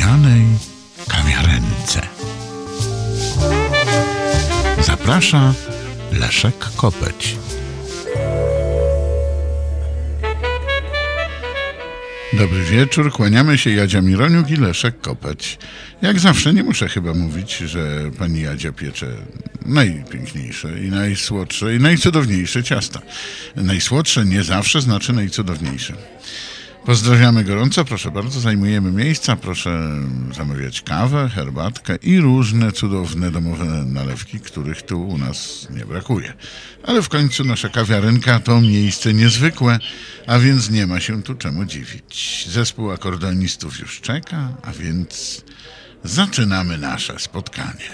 zapomnianej kawiarence. Zaprasza Leszek Kopeć. Dobry wieczór, kłaniamy się, Jadzia Mironiuk i Leszek Kopeć. Jak zawsze nie muszę chyba mówić, że pani Jadzia piecze najpiękniejsze i najsłodsze i najcudowniejsze ciasta. Najsłodsze nie zawsze znaczy najcudowniejsze. Pozdrawiamy gorąco, proszę bardzo, zajmujemy miejsca, proszę zamawiać kawę, herbatkę i różne cudowne domowe nalewki, których tu u nas nie brakuje. Ale w końcu nasza kawiarenka to miejsce niezwykłe, a więc nie ma się tu czemu dziwić. Zespół akordeonistów już czeka, a więc zaczynamy nasze spotkanie.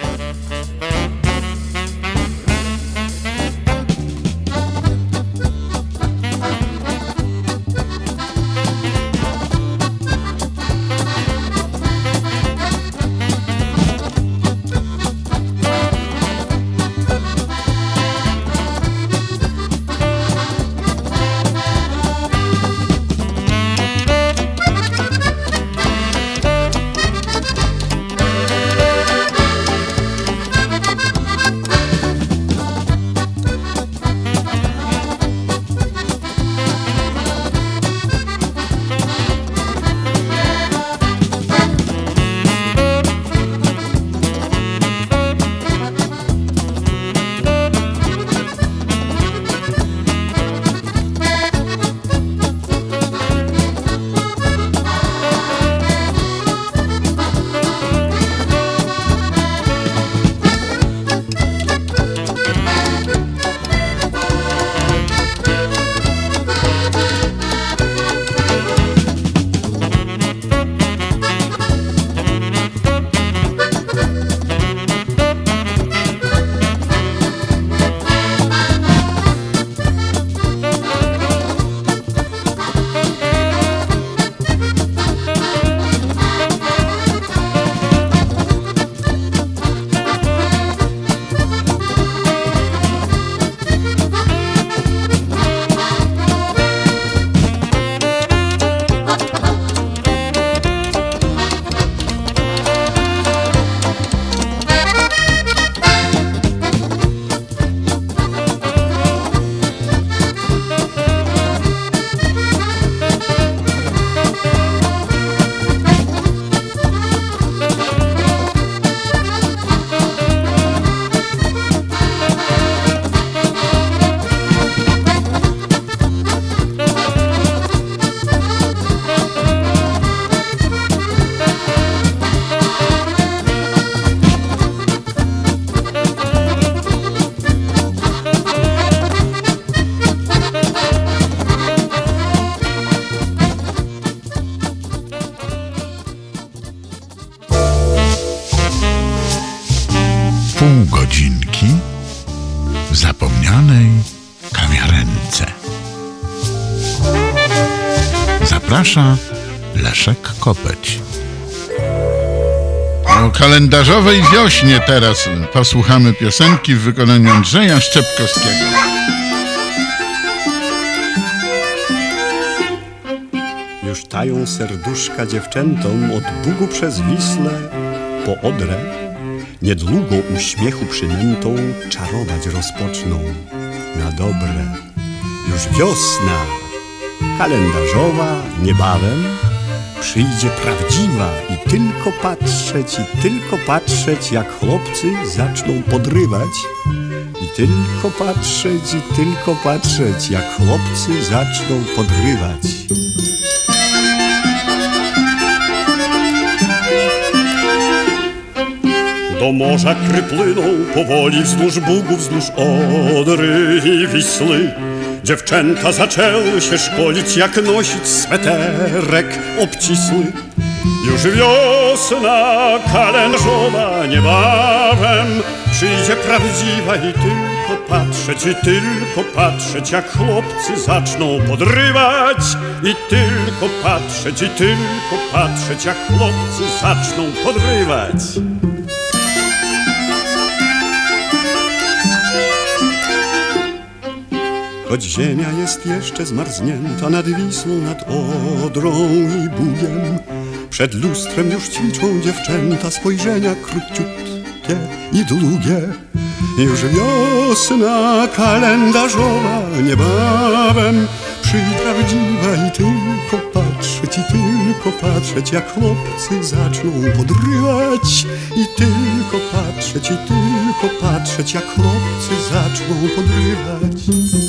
Pół godzinki w zapomnianej kawiarence. Zaprasza Leszek Kopeć. O kalendarzowej wiośnie teraz posłuchamy piosenki w wykonaniu Andrzeja Szczepkowskiego. Już tają serduszka dziewczętom od Bugu przez Wisłę po Odrę. Niedługo uśmiechu przynętą czarować rozpoczną na dobre. Już wiosna kalendarzowa niebawem przyjdzie prawdziwa i tylko patrzeć, jak chłopcy zaczną podrywać. I tylko patrzeć, jak chłopcy zaczną podrywać. Do morza kry płyną powoli wzdłuż Bugów, wzdłuż Odry i Wisły. Dziewczęta zaczęły się szkolić, jak nosić sweterek obcisły. Już wiosna kalendarzowa niebawem przyjdzie prawdziwa i tylko patrzeć, jak chłopcy zaczną podrywać. I tylko patrzeć, jak chłopcy zaczną podrywać. Choć ziemia jest jeszcze zmarznięta nad Wisłą, nad Odrą i Bugiem, Przed lustrem już ćwiczą dziewczęta spojrzenia króciutkie i długie. Już wiosna kalendarzowa niebawem przyjdzie prawdziwa i tylko patrzeć, jak chłopcy zaczną podrywać. I tylko patrzeć, jak chłopcy zaczną podrywać.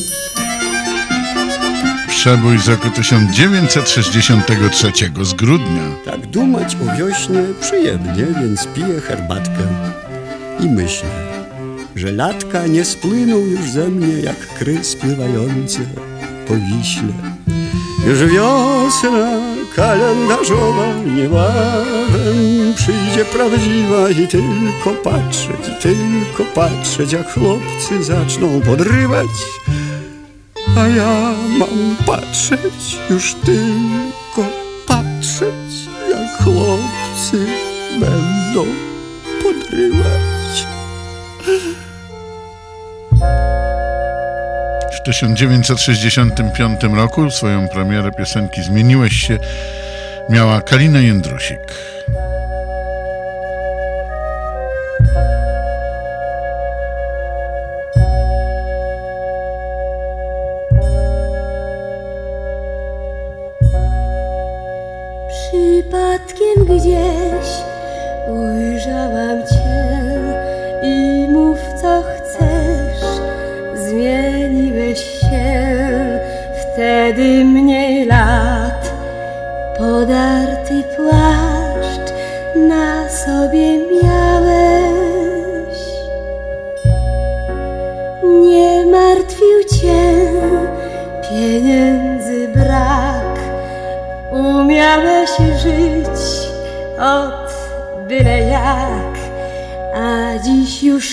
Przebój z roku 1963 z grudnia. Tak dumać o wiośnie przyjemnie, więc piję herbatkę i myślę, że latka nie spłyną już ze mnie jak kry spływające po Wiśle. Już wiosna kalendarzowa niebawem przyjdzie prawdziwa i tylko patrzeć, jak chłopcy zaczną podrywać. A ja mam patrzeć, już tylko patrzeć, jak chłopcy będą podrywać. W 1965 roku swoją premierę piosenki Zmieniłeś się miała Kalina Jędrusik. Przypadkiem gdzieś ujrzałam Cię i mów co chcesz, zmieniłeś się, wtedy mniej lat, podarty płaszcz na sobie miałeś. Nie martwił Cię pieniędzy brak, umiałeś żyć od byle jak, a dziś już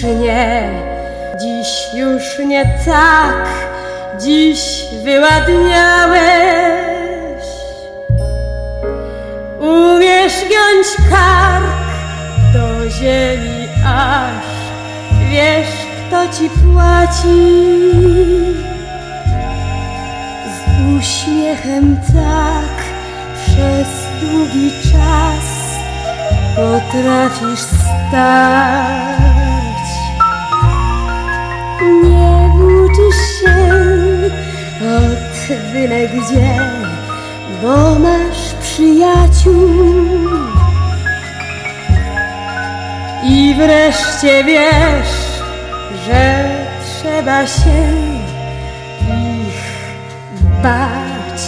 nie tak, dziś wyładniałeś. Umiesz giąć kark do ziemi aż, wiesz kto ci płaci. Z uśmiechem tak przez długi czas potrafisz stać. Nie włóczysz się od byle gdzie, bo masz przyjaciół. I wreszcie wiesz, że trzeba się ich bać.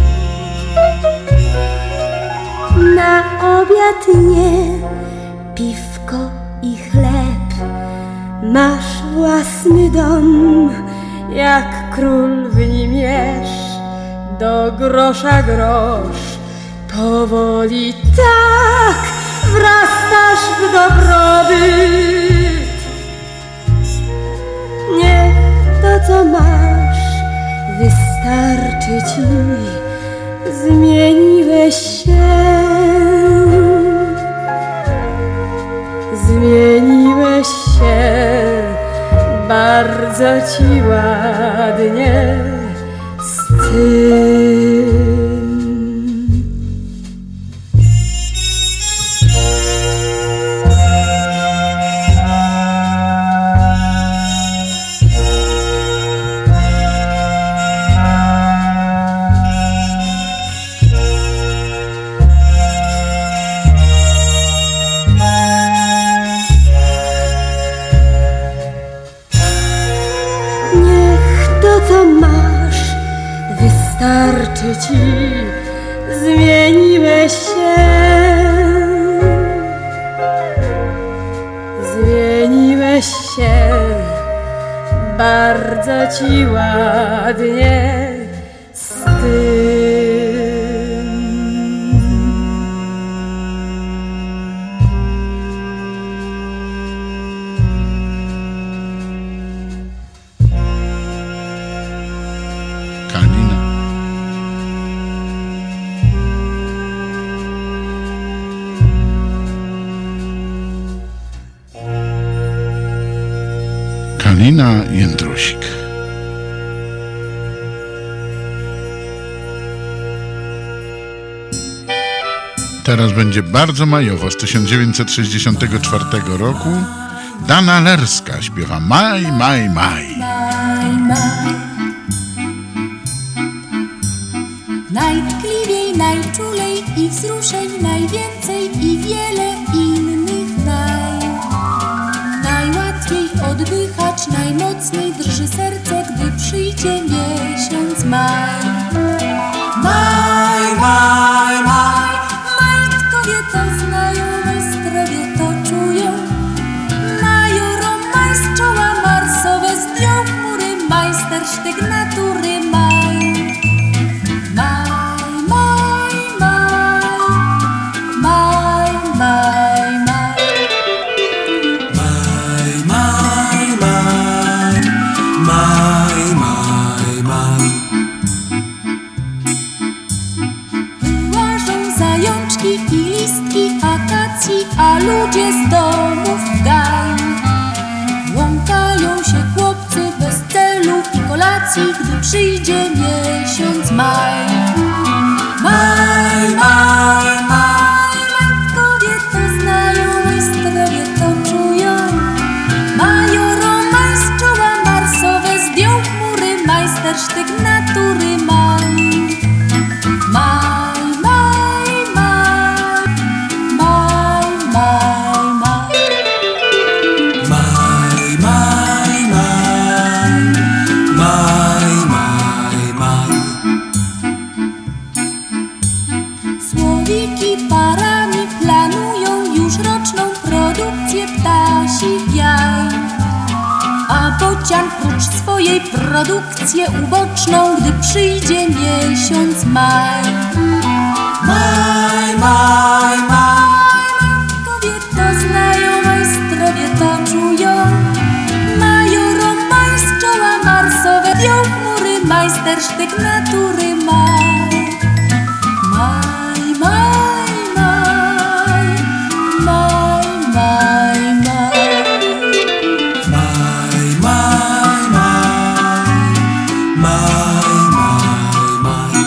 Na obiad nie piwko i chleb, masz własny dom, jak król w nim jesz. Do grosza grosz, powoli tak wrastasz w dobrobyt. Niech to co masz wystarczy ci, zmieniłeś się. Zmieniłeś się, bardzo ci ładnie z tym. Co masz wystarczy ci, zmieniłeś się. Zmieniłeś się, bardzo ci ładnie z tym. Kalina Jędrusik. Teraz będzie bardzo majowo z 1964 roku. Dana Lerska śpiewa Maj, maj, maj. Maj, maj. Najtkliwiej, najczulej i wzruszeń najwięcej i wiele innych najłatwiej oddychać, najmocniej drży serce, gdy przyjdzie miesiąc maj. Maj, maj, maj. Majtkowie to znają, majstrowie to czują. Majoro, maj z czoła marsowe zdjął chmury, majster sztyk natury maj. Maj, maj, maj. Maj, maj, maj. Maj, maj, maj. Maj, maj, maj. Łażą zajączki i listki akacji, a ludzie z domów w gaj. Łąkają się chłopcy bez celu i kolacji, gdy przyjdzie miesiąc maj. Maj, maj, maj. Majtkowie to znają, majstrowie to czują. Majoro, maj z czoła marsowe zdjął chmury, majster sztyk natury maj. Maj, maj, maj. Maj, maj, maj. Maj, maj, maj. Maj, maj, maj. Słowiki parami planują już roczną produkcję ptasich jaj. A bocian prócz swojej produkcję uboczną, gdy przyjdzie miesiąc maj. Maj, maj, maj. Majtkowie to znają, majstrowie to czują. Majoro, maj z czoła marsowe zdjął chmury, majster sztyk natury maj. Maj, maj, maj. Maj, maj, maj. Maj, maj, maj. Maj, maj, maj.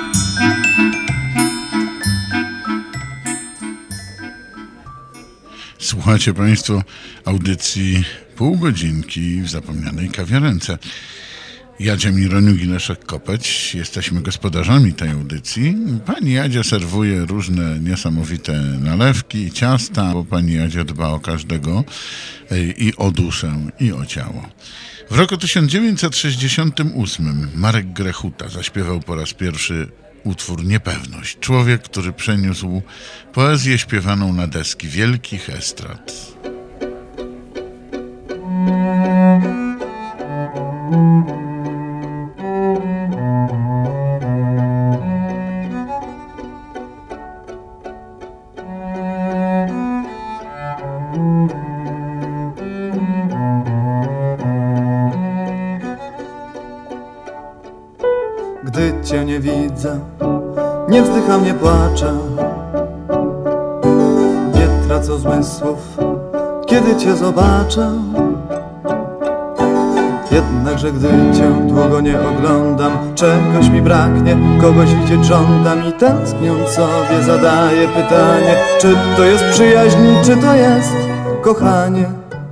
Słuchacie Państwo audycji Półgodzinki w zapomnianej kawiarence. Jadzia Mironiuk i Leszek Kopeć. Jesteśmy gospodarzami tej audycji. Pani Jadzia serwuje różne niesamowite nalewki i ciasta, bo pani Jadzia dba o każdego i o duszę, i o ciało. W roku 1968 Marek Grechuta zaśpiewał po raz pierwszy utwór Niepewność. Człowiek, który przeniósł poezję śpiewaną na deski wielkich estrad. Gdy Cię nie widzę, nie wzdycham, nie płaczę, nie tracę zmysłów, kiedy Cię zobaczę. Jednakże gdy Cię długo nie oglądam, czegoś mi braknie, kogoś widzieć żądam i tęskniąc sobie zadaję pytanie, czy to jest przyjaźń, czy to jest kochanie.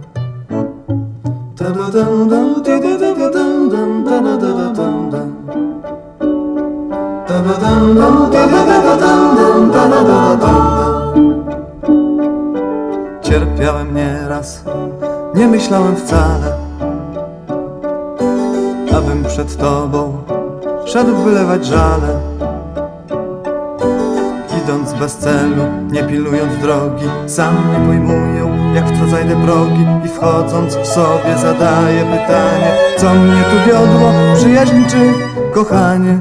Cierpiałem nieraz, nie myślałem wcale, abym przed Tobą szedł wylewać żale. Idąc bez celu, nie pilnując drogi, sam nie pojmuję, jak w co zajdę progi. I wchodząc w sobie zadaję pytanie, co mnie tu wiodło, przyjaźń czy kochanie?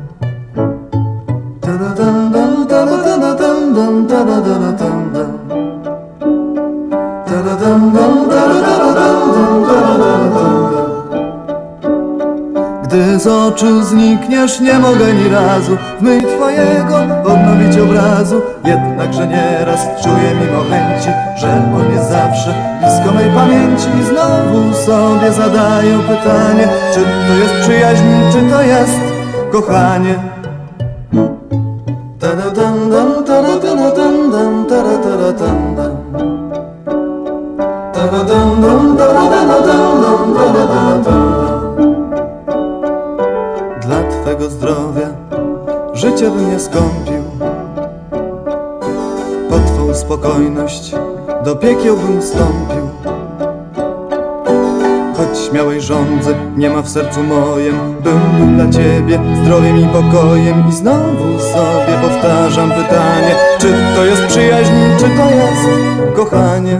Gdy z oczu znikniesz, nie mogę ni razu w myśl Twojego odnowić obrazu. Jednakże nieraz czuję mimo chęci, że on jest zawsze blisko mej pamięci. I znowu sobie zadaję pytanie, czy to jest przyjaźń, czy to jest kochanie. Ta-da-dam-dam, ta-da-dam-dam. Dla Twego zdrowia życie bym nie skąpił, po Twą spokojność do piekieł bym wstąpił. Choć śmiałej żądzy nie ma w sercu mojem, byłbym dla Ciebie zdrowiem i pokojem. I znowu sobie powtarzam pytanie, czy to jest przyjaźń, czy to jest kochanie?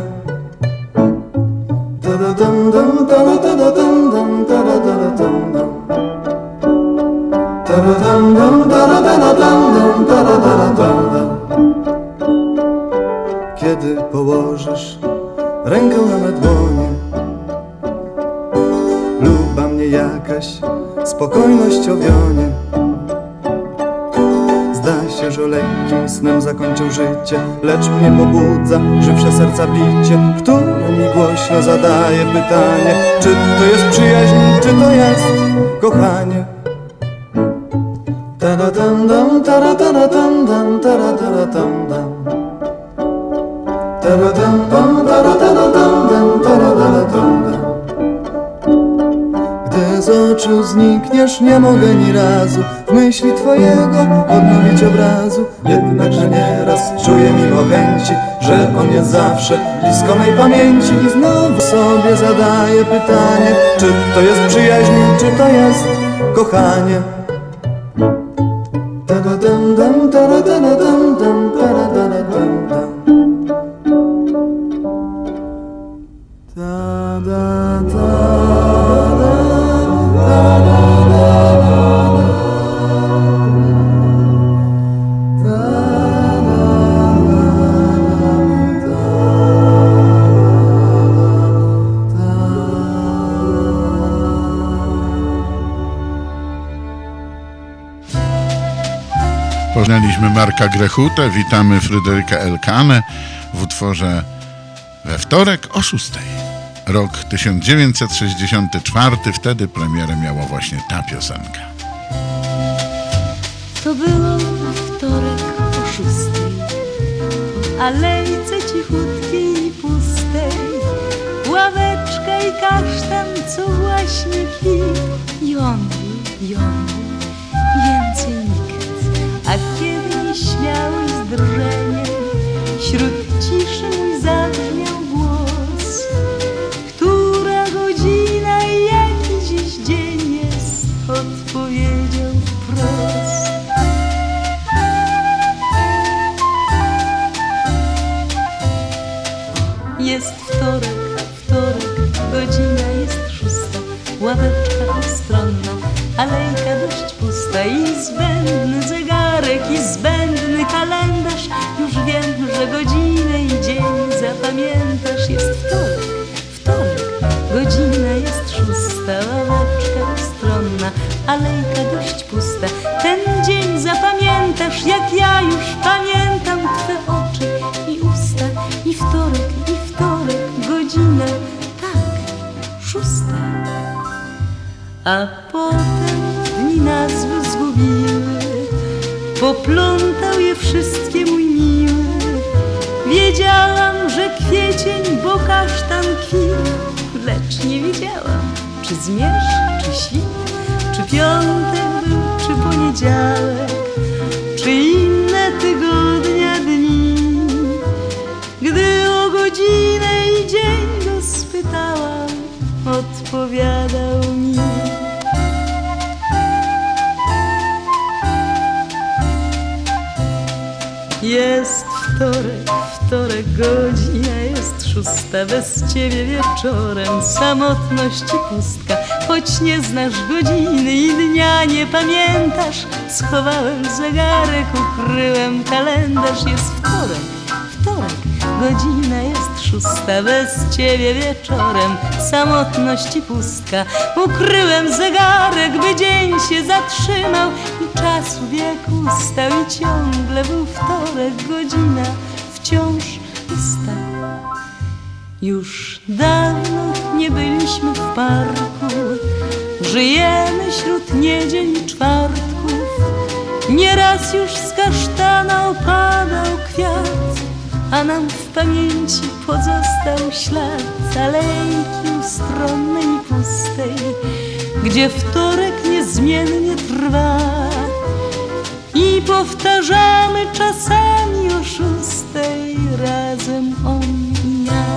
Kiedy położysz rękę na me dłonie, luba mnie jakaś spokojność owionie. Zda się, że lekkim snem zakończę życie, lecz mnie pobudza żywsze serca bicie, które mi głośno zadaje pytanie, czy to jest przyjaźń, czy to jest kochanie? Taradam, taradam, dam, taradam, dam. Gdy z oczu znikniesz, nie mogę ni razu w myśli Twojego odnowić obrazu. Jednakże nieraz czuję mimo chęci, że on jest zawsze blisko mej pamięci. I znowu sobie zadaję pytanie, czy to jest przyjaźń, czy to jest kochanie? Taradam, taradam, dam, taradam, dam. Poznaliśmy Marka Grechutę, witamy Fryderyka Elkanę w utworze We wtorek o 6. Rok 1964, wtedy premierę miała właśnie ta piosenka. To było we wtorek o 6. W alejce cichutkiej i pustej, ławeczka i kasztan, co właśnie kwitł. I on był, więcej nikt. A kiedy nieśmiały z drżeniem wśród ciszy mój zabrzmiał głos, która godzina i jaki dziś dzień jest, odpowiedział wprost. Jest wtorek, godzina jest 6, ławeczka ostronna, alejka dość pusta i zbędny zegarek i zbędny kalendarz. Już wiem, że godzinę i dzień zapamiętasz. Jest wtorek, godzina jest 6, ławeczka ostronna, alejka dość pusta. Ten dzień zapamiętasz, jak ja już pamiętam Twe oczy i usta. I wtorek, godzina, tak, 6. A potem dni nazwy zgubiły, poplątał je wszystkie mój miły. Wiedziałam, że kwiecień, bo kasztan kwitł, lecz nie wiedziałam, czy zmierzch, czy świt, czy piątek był, czy poniedziałek, czy inne tygodnia dni. Gdy o godzinę i dzień go spytałam, odpowiadał mi. Jest wtorek, godzina jest 6, bez Ciebie wieczorem samotność i pustka. Choć nie znasz godziny i dnia nie pamiętasz, schowałem zegarek, ukryłem kalendarz. Jest wtorek, godzina jest 6, bez Ciebie wieczorem samotność i pustka. Ukryłem zegarek, by dzień się zatrzymał i czas bieg ustał i ciągle był wtorek, godzina wciąż pusta. Już dawno nie byliśmy w parku, żyjemy wśród niedziel i czwartków. Nieraz już z kasztana opadał kwiat, a nam w pamięci pozostał ślad alejki ustronnej i pustej, gdzie wtorek niezmiennie trwa i powtarzamy czasami o 6 razem on i ja.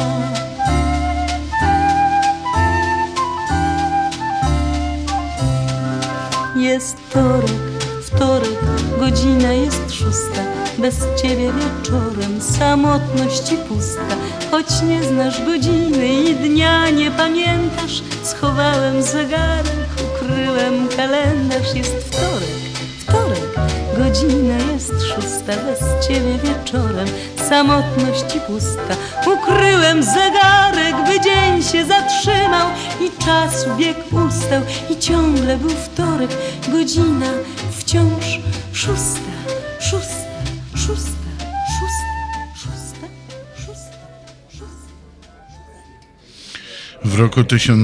Jest wtorek, godzina jest 6, bez ciebie wieczorem samotność i pustka. Choć nie znasz godziny i dnia nie pamiętasz, schowałem zegarek, ukryłem kalendarz. Jest wtorek, godzina jest 6, bez ciebie wieczorem samotność i pustka. Ukryłem zegarek, by dzień się zatrzymał i czas bieg ustał i ciągle był wtorek, godzina wciąż 6. W roku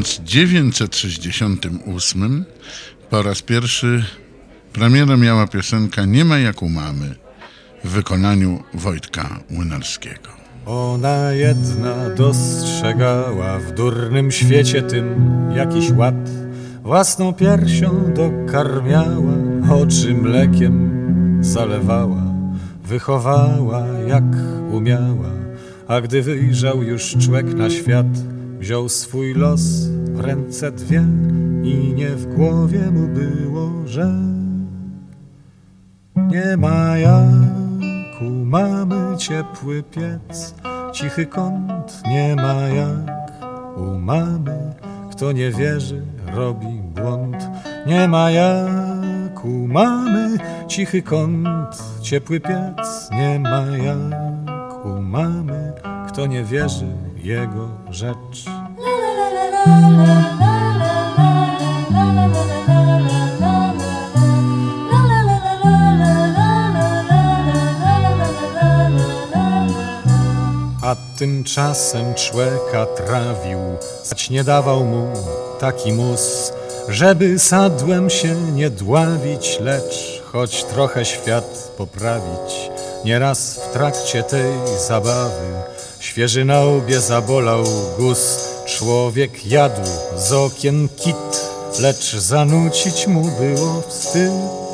1968 po raz pierwszy premierę miała piosenka Nie ma jak u mamy w wykonaniu Wojtka Młynarskiego. Ona jedna dostrzegała w durnym świecie tym jakiś ład. Własną piersią dokarmiała, oczy mlekiem zalewała, wychowała jak umiała. A gdy wyjrzał już człek na świat, wziął swój los w ręce dwie i nie w głowie mu było, że nie ma jak u mamy ciepły piec, cichy kąt, nie ma jak u mamy. Kto nie wierzy, robi błąd. Nie ma jak u mamy cichy kąt, ciepły piec. Nie ma jak u mamy. Kto nie wierzy, jego rzecz. A tymczasem człeka trawił, stać nie dawał mu taki mus, żeby sadłem się nie dławić, lecz choć trochę świat poprawić. Nieraz w trakcie tej zabawy świeży na łbie zabolał guz. Człowiek jadł z okien kit, lecz zanucić mu było wstyd.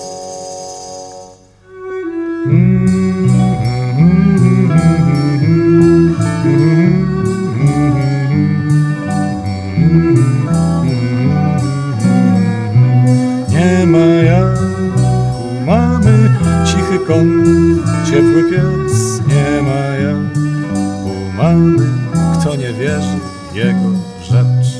Nie ma jak u mamy cichy kąt, ciepły piec. Nie ma jak u mamy. Kto nie wierzy, jego rzecz.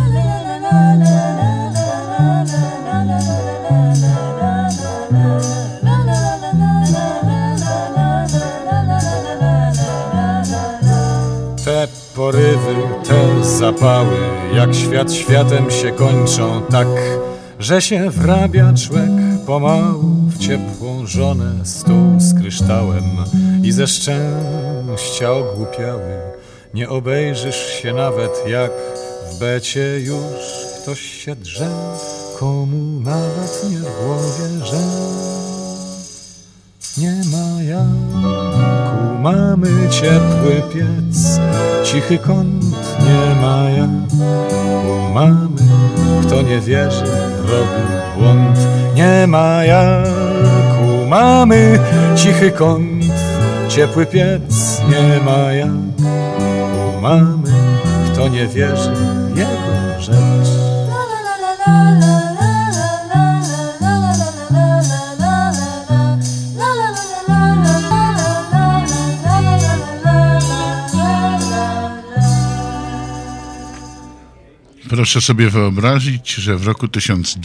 Te porywy, te zapały, jak świat światem się kończą tak, że się wrabia człek pomału w ciepłą żonę, stół z kryształem i ze szczęścia ogłupiały. Nie obejrzysz się nawet, jak w becie już ktoś się drze, komu nawet nie w głowie, że nie ma jak u mamy ciepły piec, cichy kąt. Nie ma jak u mamy. Kto nie wierzy, robi błąd. Nie ma jak u mamy cichy kąt, ciepły piec. Nie ma jak u mamy. Kto nie wierzy, jego rzecz. Proszę sobie wyobrazić, że w roku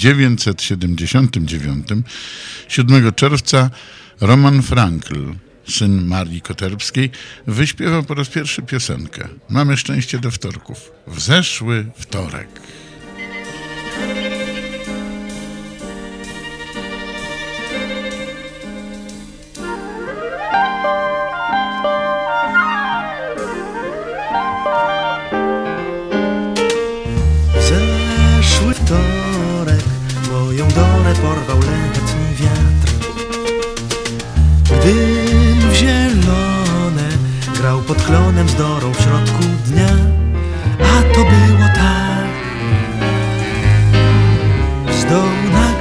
1979, 7 czerwca, Roman Frankl, syn Marii Koterbskiej, wyśpiewał po raz pierwszy piosenkę Mamy szczęście do wtorków. W zeszły wtorek. Wtorek, moją dolę porwał letni wiatr. Dym w zielone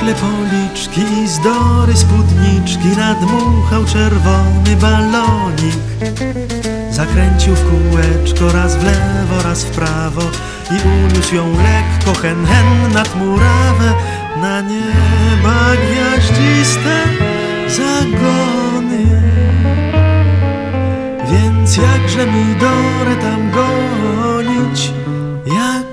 nagle policzki i zdory spódniczki nadmuchał czerwony balonik. Zakręcił w kółeczko raz w lewo, raz w prawo i uniósł ją lekko hen nad murawę. Na nieba gwiaździste zagony, więc jakże mi dorę tam gonić, jak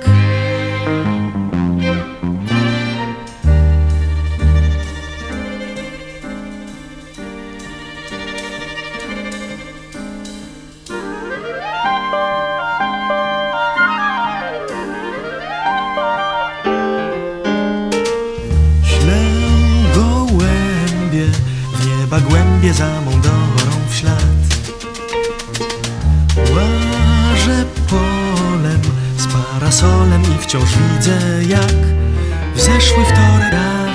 głębie za mą dorą w ślad. Łażę polem z parasolem i wciąż widzę, jak w zeszły wtorek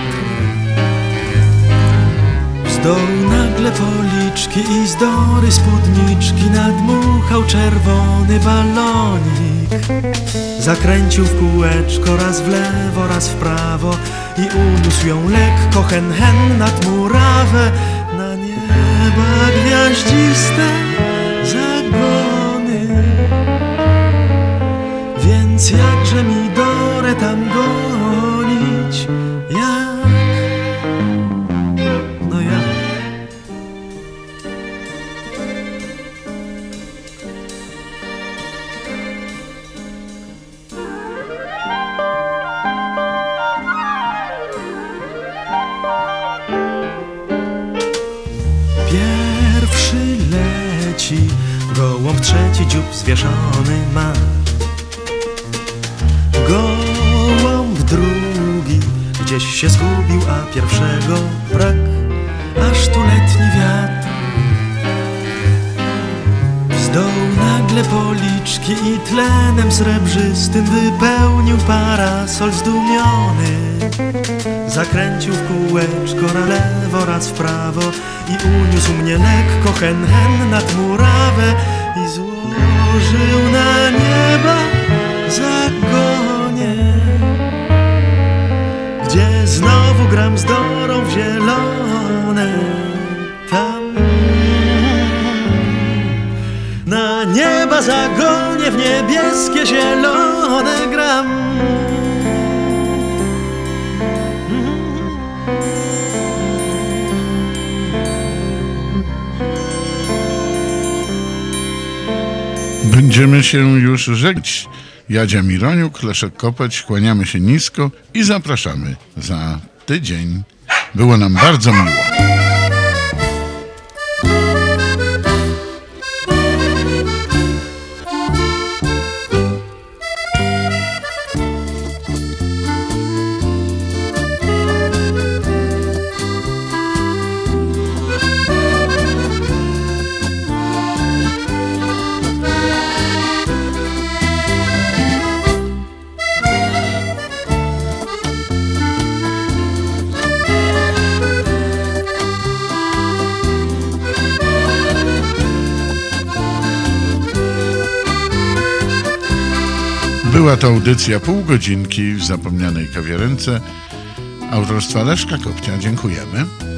wzdął nagle policzki i zdory spódniczki nadmuchał czerwony balonik. Zakręcił w kółeczko raz w lewo, raz w prawo i uniósł ją lekko hen nad murawę. Na nieba gwiaździste zagony, więc jakże mi dorę tam gonić, jak, no jak. Pierwszy leci, gołąb trzeci dziób zwieszony ma. Gołąb drugi gdzieś się zgubił, a pierwszego brak. Aż tu letni wiatr wzdął nagle policzki i tlenem srebrzystym wypełnił parasol zdumiony. Zakręcił w kółeczko raz w lewo, raz w prawo i uniósł mnie lekko hen nad murawę i złożył na nieba zagonie, gdzie znowu gram z dorą w zielone. Tam na nieba zagonie w niebieskie zielone gram. Będziemy się już żegnać. Jadzia Mironiuk, Leszek Kopeć, kłaniamy się nisko i zapraszamy za tydzień. Było nam bardzo miło. Była to audycja Pół godzinki w zapomnianej kawiarence autorstwa Leszka Kopcia. Dziękujemy.